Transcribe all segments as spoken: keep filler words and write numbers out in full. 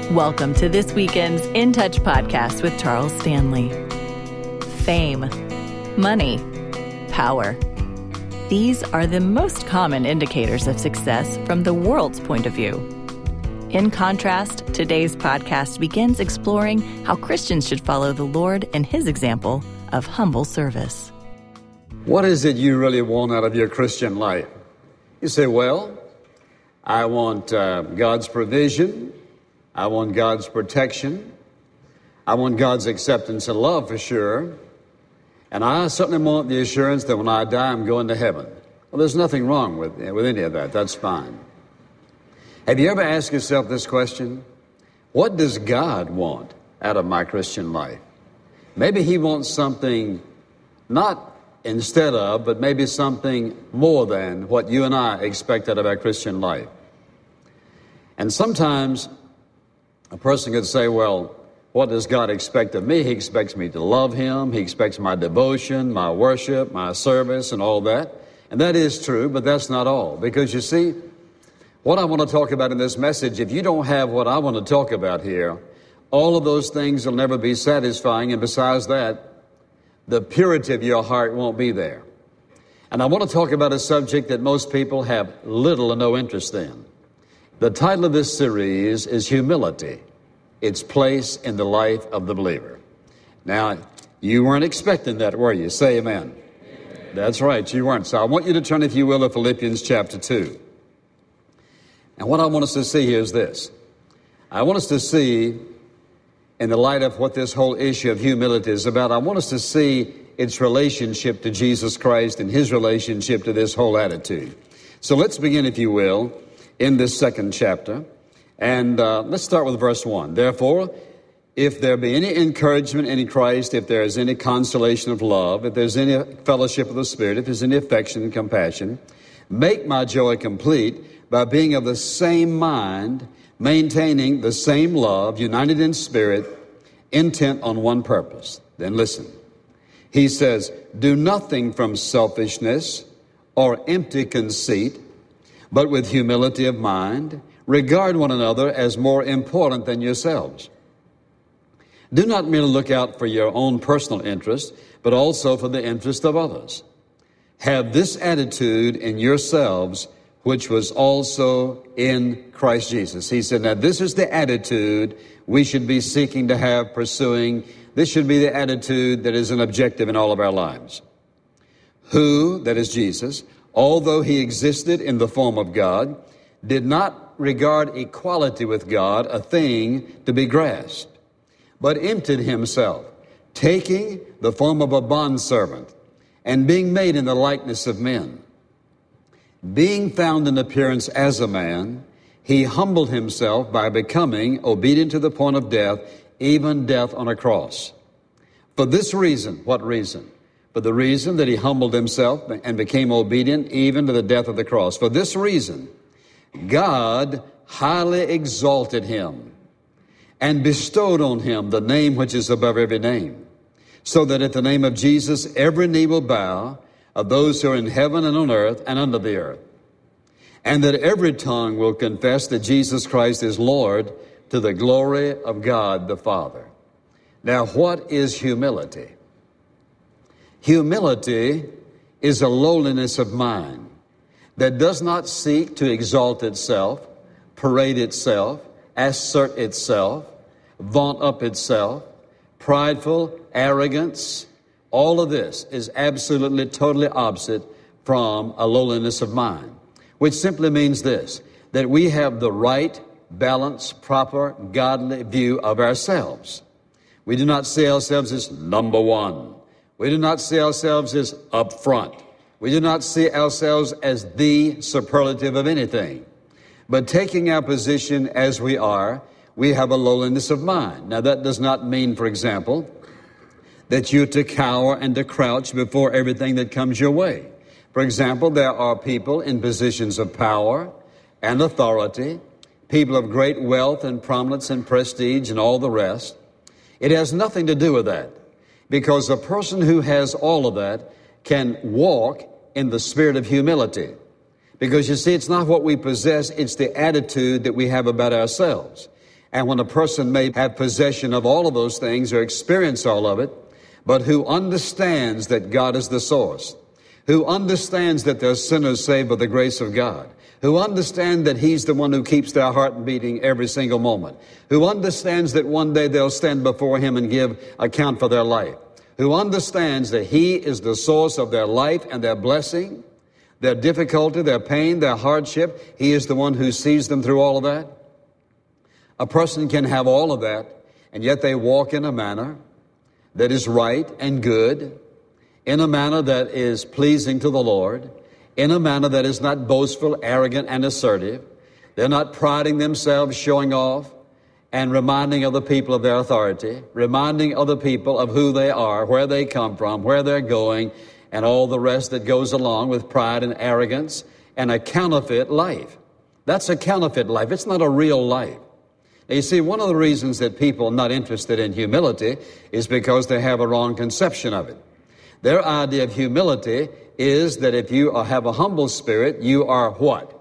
Welcome to this weekend's In Touch podcast with Charles Stanley. Fame, money, power. These are the most common indicators of success from the world's point of view. In contrast, today's podcast begins exploring how Christians should follow the Lord and His example of humble service. What is it you really want out of your Christian life? You say, well, I want uh, God's provision. I want God's protection. I want God's acceptance and love for sure. And I certainly want the assurance that when I die, I'm going to heaven. Well, there's nothing wrong with, with any of that. That's fine. Have you ever asked yourself this question? What does God want out of my Christian life? Maybe He wants something not instead of, but maybe something more than what you and I expect out of our Christian life. And sometimes a person could say, well, what does God expect of me? He expects me to love Him. He expects my devotion, my worship, my service, and all that. And that is true, but that's not all. Because you see, what I want to talk about in this message, if you don't have what I want to talk about here, all of those things will never be satisfying. And besides that, the purity of your heart won't be there. And I want to talk about a subject that most people have little or no interest in. The title of this series is Humility, Its Place in the Life of the Believer. Now, you weren't expecting that, were you? Say amen. Amen. That's right, you weren't. So I want you to turn, if you will, to Philippians chapter two. And what I want us to see here is this. I want us to see, in the light of what this whole issue of humility is about, I want us to see its relationship to Jesus Christ and His relationship to this whole attitude. So let's begin, if you will, in this second chapter. And uh, let's start with verse one. Therefore, if there be any encouragement in Christ, if there is any consolation of love, if there's any fellowship of the Spirit, if there's any affection and compassion, make my joy complete by being of the same mind, maintaining the same love, united in spirit, intent on one purpose. Then listen. He says, do nothing from selfishness or empty conceit, but with humility of mind, regard one another as more important than yourselves. Do not merely look out for your own personal interest, but also for the interest of others. Have this attitude in yourselves, which was also in Christ Jesus. He said, now this is the attitude we should be seeking to have, pursuing. This should be the attitude that is an objective in all of our lives. Who, that is Jesus, although He existed in the form of God, did not regard equality with God a thing to be grasped, but emptied Himself, taking the form of a bondservant, and being made in the likeness of men. Being found in appearance as a man, He humbled Himself by becoming obedient to the point of death, even death on a cross. For this reason, what reason? For the reason that He humbled Himself and became obedient even to the death of the cross. For this reason, God highly exalted Him and bestowed on Him the name which is above every name, so that at the name of Jesus every knee will bow, of those who are in heaven and on earth and under the earth, and that every tongue will confess that Jesus Christ is Lord, to the glory of God the Father. Now, what is humility? Humility is a lowliness of mind that does not seek to exalt itself, parade itself, assert itself, vaunt up itself, prideful, arrogance. All of this is absolutely, totally opposite from a lowliness of mind, which simply means this, that we have the right, balanced, proper, godly view of ourselves. We do not see ourselves as number one. We do not see ourselves as up front. We do not see ourselves as the superlative of anything. But taking our position as we are, we have a lowliness of mind. Now, that does not mean, for example, that you're to cower and to crouch before everything that comes your way. For example, there are people in positions of power and authority, people of great wealth and prominence and prestige and all the rest. It has nothing to do with that. Because a person who has all of that can walk in the spirit of humility. Because you see, it's not what we possess, it's the attitude that we have about ourselves. And when a person may have possession of all of those things or experience all of it, but who understands that God is the source, who understands that they're sinners saved by the grace of God, who understand that He's the one who keeps their heart beating every single moment, who understands that one day they'll stand before Him and give account for their life, who understands that He is the source of their life and their blessing, their difficulty, their pain, their hardship. He is the one who sees them through all of that. A person can have all of that, and yet they walk in a manner that is right and good, in a manner that is pleasing to the Lord, in a manner that is not boastful, arrogant, and assertive. They're not priding themselves, showing off, and reminding other people of their authority, reminding other people of who they are, where they come from, where they're going, and all the rest that goes along with pride and arrogance and a counterfeit life. That's a counterfeit life. It's not a real life. Now, you see, one of the reasons that people are not interested in humility is because they have a wrong conception of it. Their idea of humility is that if you have a humble spirit, you are what?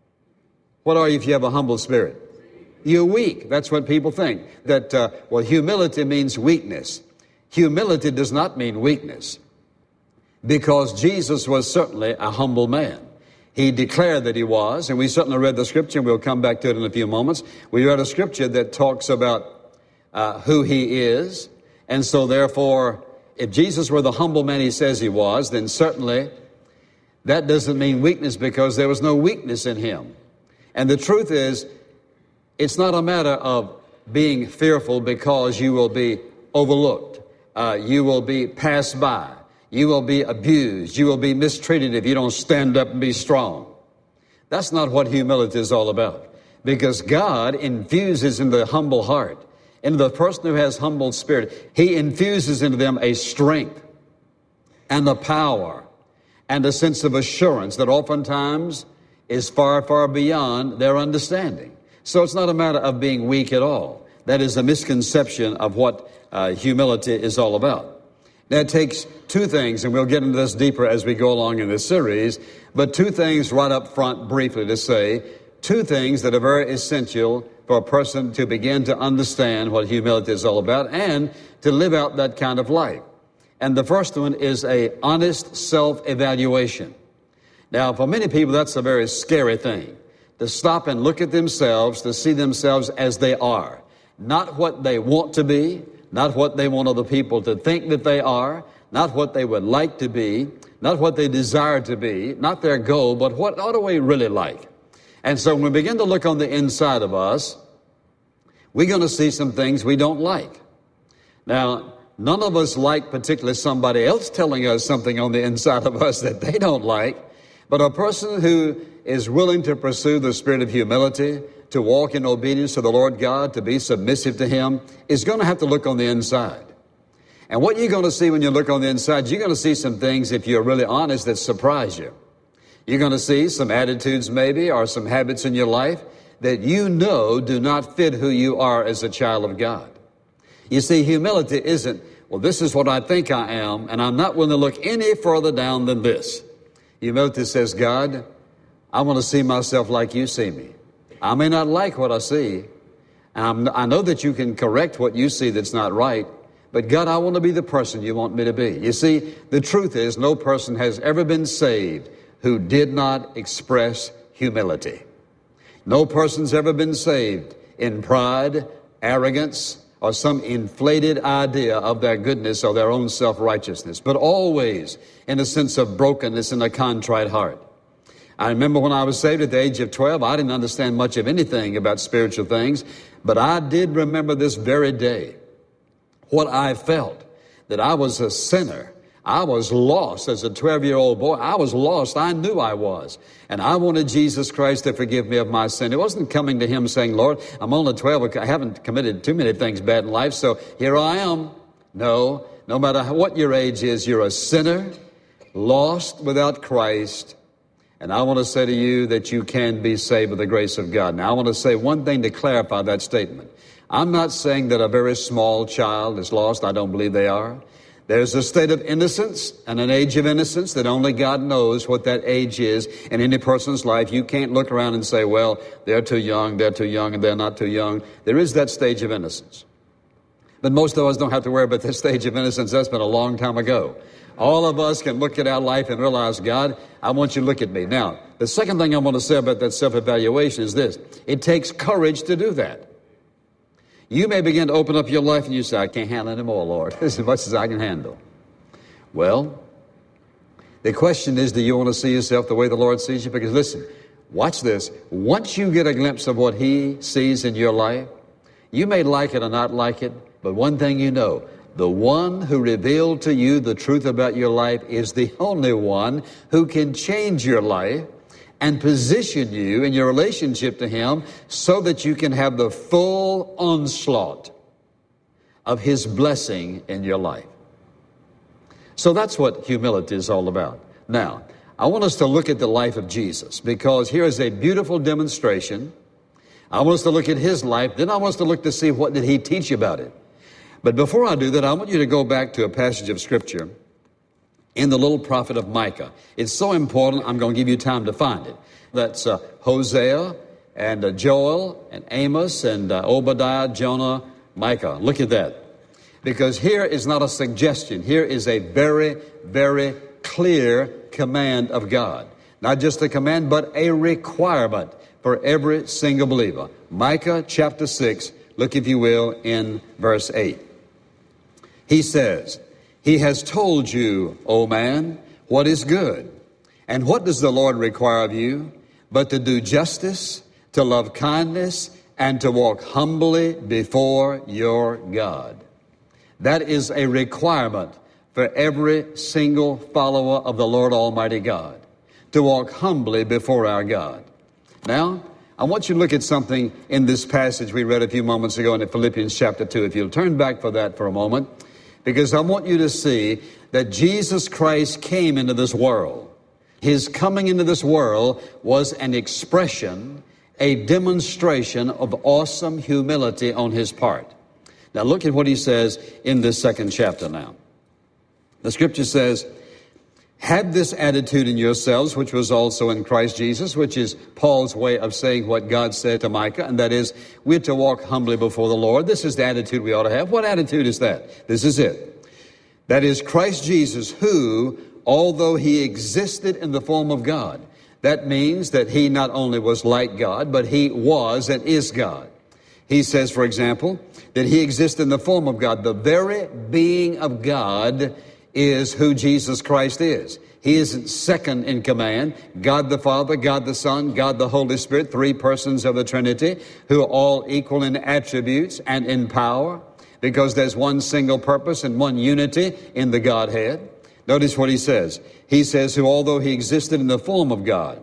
What are you if you have a humble spirit? You're weak. That's what people think. That, uh, well, humility means weakness. Humility does not mean weakness, because Jesus was certainly a humble man. He declared that He was, and we certainly read the scripture, and we'll come back to it in a few moments. We read a scripture that talks about uh, who He is, and so therefore, if Jesus were the humble man He says He was, then certainly that doesn't mean weakness, because there was no weakness in Him. And the truth is, it's not a matter of being fearful because you will be overlooked. Uh, you will be passed by. You will be abused. You will be mistreated if you don't stand up and be strong. That's not what humility is all about. Because God infuses into the humble heart, into the person who has humble spirit, He infuses into them a strength and a power and a sense of assurance that oftentimes is far, far beyond their understanding. So it's not a matter of being weak at all. That is a misconception of what uh, humility is all about. Now, it takes two things, and we'll get into this deeper as we go along in this series, but two things right up front briefly to say, two things that are very essential for a person to begin to understand what humility is all about and to live out that kind of life. And the first one is a honest self-evaluation. Now, for many people, that's a very scary thing, to stop and look at themselves, to see themselves as they are, not what they want to be, not what they want other people to think that they are, not what they would like to be, not what they desire to be, not their goal, but what, what are we really like? And so when we begin to look on the inside of us, we're going to see some things we don't like. Now, none of us like particularly somebody else telling us something on the inside of us that they don't like, but a person who is willing to pursue the spirit of humility, to walk in obedience to the Lord God, to be submissive to Him, is going to have to look on the inside. And what you're going to see when you look on the inside, you're going to see some things, if you're really honest, that surprise you. You're going to see some attitudes maybe, or some habits in your life that you know do not fit who you are as a child of God. You see, humility isn't, well, this is what I think I am, and I'm not willing to look any further down than this. Humility says, God, I want to see myself like you see me. I may not like what I see, and I'm, I know that you can correct what you see that's not right, but God, I want to be the person you want me to be. You see, the truth is no person has ever been saved who did not express humility. No person's ever been saved in pride, arrogance, or some inflated idea of their goodness or their own self-righteousness, but always in a sense of brokenness and a contrite heart. I remember when I was saved at the age of twelve, I didn't understand much of anything about spiritual things, but I did remember this very day what I felt, that I was a sinner. I was lost as a twelve-year-old boy. I was lost. I knew I was. And I wanted Jesus Christ to forgive me of my sin. It wasn't coming to Him saying, Lord, I'm only twelve. I haven't committed too many things bad in life, so here I am. No, no matter what your age is, you're a sinner, lost without Christ. And I want to say to you that you can be saved by the grace of God. Now, I want to say one thing to clarify that statement. I'm not saying that a very small child is lost. I don't believe they are. There's a state of innocence and an age of innocence that only God knows what that age is in any person's life. You can't look around and say, well, they're too young, they're too young, and they're not too young. There is that stage of innocence. But most of us don't have to worry about this stage of innocence. That's been a long time ago. All of us can look at our life and realize, God, I want you to look at me. Now, the second thing I want to say about that self-evaluation is this. It takes courage to do that. You may begin to open up your life and you say, I can't handle any more, Lord. As much as I can handle. Well, the question is, do you want to see yourself the way the Lord sees you? Because listen, watch this. Once you get a glimpse of what He sees in your life, you may like it or not like it, but one thing you know, the one who revealed to you the truth about your life is the only one who can change your life and position you in your relationship to Him so that you can have the full onslaught of His blessing in your life. So that's what humility is all about. Now, I want us to look at the life of Jesus, because here is a beautiful demonstration. I want us to look at His life, then I want us to look to see what did He teach about it. But before I do that, I want you to go back to a passage of Scripture in the little prophet of Micah. It's so important, I'm going to give you time to find it. That's uh, Hosea and uh, Joel and Amos and uh, Obadiah, Jonah, Micah. Look at that. Because here is not a suggestion. Here is a very, very clear command of God. Not just a command, but a requirement for every single believer. Micah chapter six, look if you will, in verse eight. He says, He has told you, O man, what is good. And what does the Lord require of you? But to do justice, to love kindness, and to walk humbly before your God. That is a requirement for every single follower of the Lord Almighty God, to walk humbly before our God. Now, I want you to look at something in this passage we read a few moments ago in Philippians chapter two. If you'll turn back for that for a moment, because I want you to see that Jesus Christ came into this world. His coming into this world was an expression, a demonstration of awesome humility on His part. Now look at what He says in this second chapter now. The Scripture says, have this attitude in yourselves, which was also in Christ Jesus, which is Paul's way of saying what God said to Micah, and that is, we're to walk humbly before the Lord. This is the attitude we ought to have. What attitude is that? This is it. That is Christ Jesus, who, although He existed in the form of God, that means that He not only was like God, but He was and is God. He says, for example, that He exists in the form of God. The very being of God is who Jesus Christ is. He isn't second in command. God the Father, God the Son, God the Holy Spirit, three persons of the Trinity, who are all equal in attributes and in power, because there's one single purpose and one unity in the Godhead. Notice what He says. He says, who although He existed in the form of God,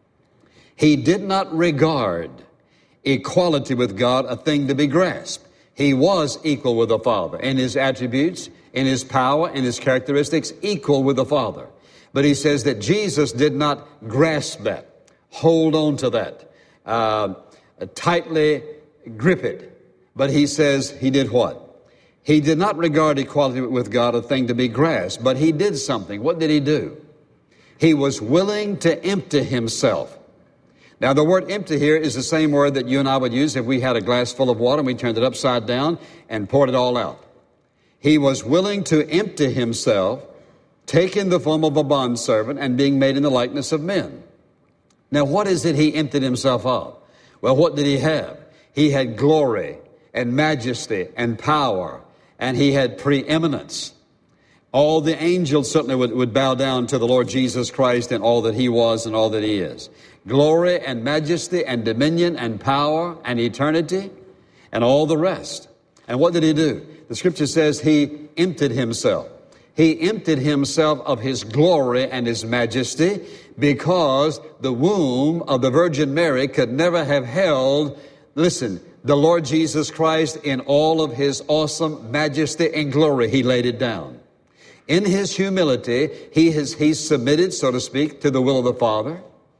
He did not regard equality with God a thing to be grasped. He was equal with the Father in His attributes, in His power, in His characteristics, equal with the Father. But He says that Jesus did not grasp that, hold on to that, uh, tightly grip it. But He says He did what? He did not regard equality with God a thing to be grasped, but He did something. What did He do? He was willing to empty Himself. Now, the word empty here is the same word that you and I would use if we had a glass full of water and we turned it upside down and poured it all out. He was willing to empty Himself, taking the form of a bondservant and being made in the likeness of men. Now, what is it He emptied Himself of? Well, what did He have? He had glory and majesty and power, and He had preeminence. All the angels certainly would, would bow down to the Lord Jesus Christ and all that He was and all that He is. Glory and majesty and dominion and power and eternity and all the rest. And what did He do? The Scripture says He emptied Himself. He emptied Himself of His glory and His majesty, because the womb of the Virgin Mary could never have held, listen, the Lord Jesus Christ in all of His awesome majesty and glory. He laid it down. In His humility, He has He submitted, so to speak, to the will of the Father,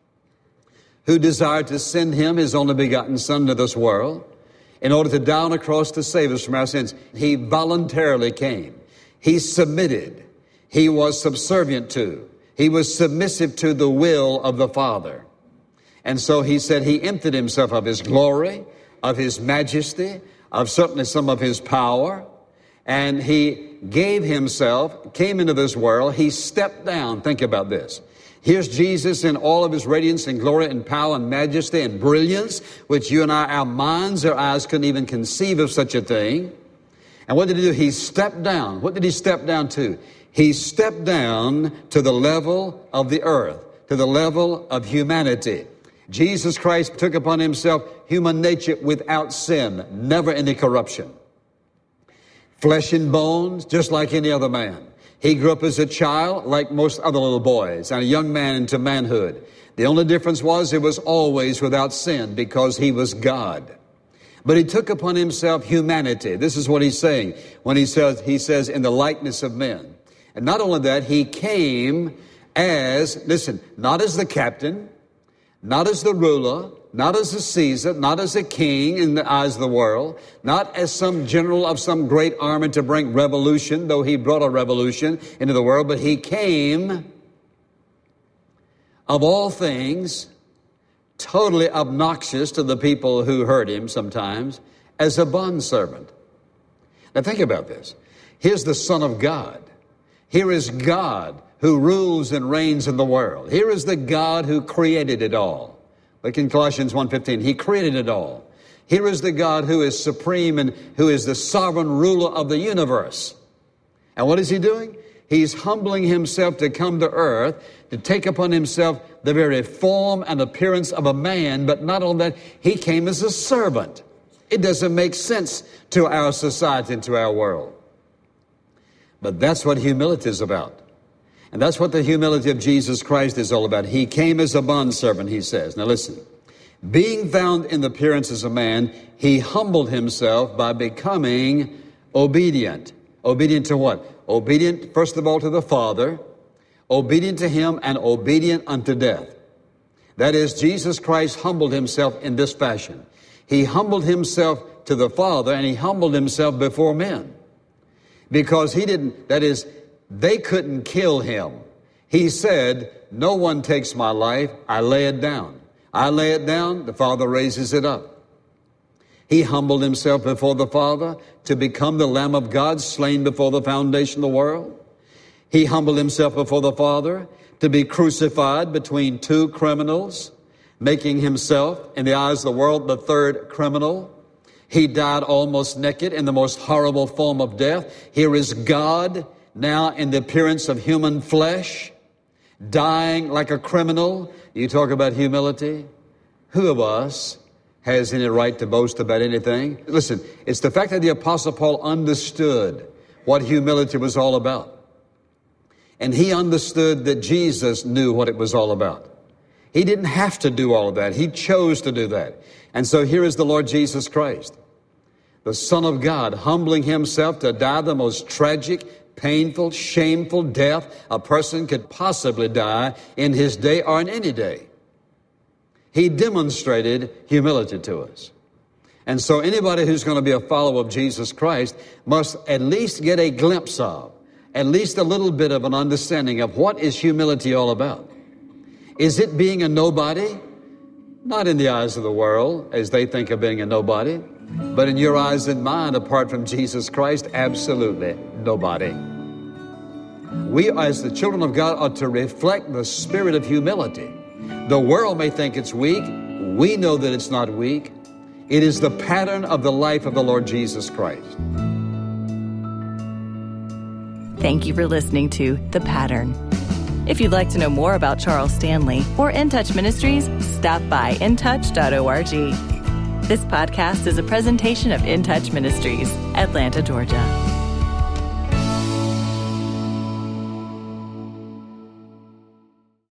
who desired to send Him, His only begotten Son, to this world in order to die on a cross to save us from our sins. He voluntarily came. He submitted. He was subservient to. He was submissive to the will of the Father. And so he said he emptied himself of his glory, of his majesty, of certainly some of his power, and he gave himself, came into this world. He stepped down. Think about this. Here's Jesus in all of his radiance and glory and power and majesty and brilliance, which you and I, our minds, our eyes couldn't even conceive of such a thing. And what did he do? He stepped down. What did he step down to? He stepped down to the level of the earth, to the level of humanity. Jesus Christ took upon himself human nature without sin, never any corruption. Flesh and bones, just like any other man. He grew up as a child like most other little boys, and a young man into manhood. The only difference was it was always without sin because he was God. But he took upon himself humanity. This is what he's saying when he says, he says, in the likeness of men. And not only that, he came as, listen, not as the captain, not as the ruler, not as a Caesar, not as a king in the eyes of the world, not as some general of some great army to bring revolution, though he brought a revolution into the world, but he came, of all things, totally obnoxious to the people who heard him sometimes, as a bondservant. Now think about this. Here's the Son of God. Here is God who rules and reigns in the world. Here is the God who created it all. Look in Colossians one fifteen. He created it all. Here is the God who is supreme and who is the sovereign ruler of the universe. And what is he doing? He's humbling himself to come to earth, to take upon himself the very form and appearance of a man, but not only that, he came as a servant. It doesn't make sense to our society and to our world. But that's what humility is about. And that's what the humility of Jesus Christ is all about. He came as a bondservant, he says. Now listen. Being found in the appearance as a man, he humbled himself by becoming obedient. Obedient to what? Obedient, first of all, to the Father. Obedient to him and obedient unto death. That is, Jesus Christ humbled himself in this fashion. He humbled himself to the Father and he humbled himself before men. Because he didn't, that is, they couldn't kill him. He said, no one takes my life, I lay it down. I lay it down, the Father raises it up. He humbled himself before the Father to become the Lamb of God slain before the foundation of the world. He humbled himself before the Father to be crucified between two criminals, making himself, in the eyes of the world, the third criminal. He died almost naked in the most horrible form of death. Here is God now in the appearance of human flesh, dying like a criminal. You talk about humility. Who of us has any right to boast about anything? Listen, it's the fact that the Apostle Paul understood what humility was all about. And he understood that Jesus knew what it was all about. He didn't have to do all of that. He chose to do that. And so here is the Lord Jesus Christ, the Son of God, humbling himself to die the most tragic, painful, shameful death a person could possibly die in his day or in any day. He demonstrated humility to us. And so anybody who's going to be a follower of Jesus Christ must at least get a glimpse of, at least a little bit of an understanding of what is humility all about. Is it being a nobody? Not in the eyes of the world, as they think of being a nobody, but in your eyes and mine, apart from Jesus Christ, absolutely nobody. We, as the children of God, are to reflect the spirit of humility. The world may think it's weak. We know that it's not weak. It is the pattern of the life of the Lord Jesus Christ. Thank you for listening to The Pattern. If you'd like to know more about Charles Stanley or In Touch Ministries, stop by in touch dot org. This podcast is a presentation of In Touch Ministries, Atlanta, Georgia.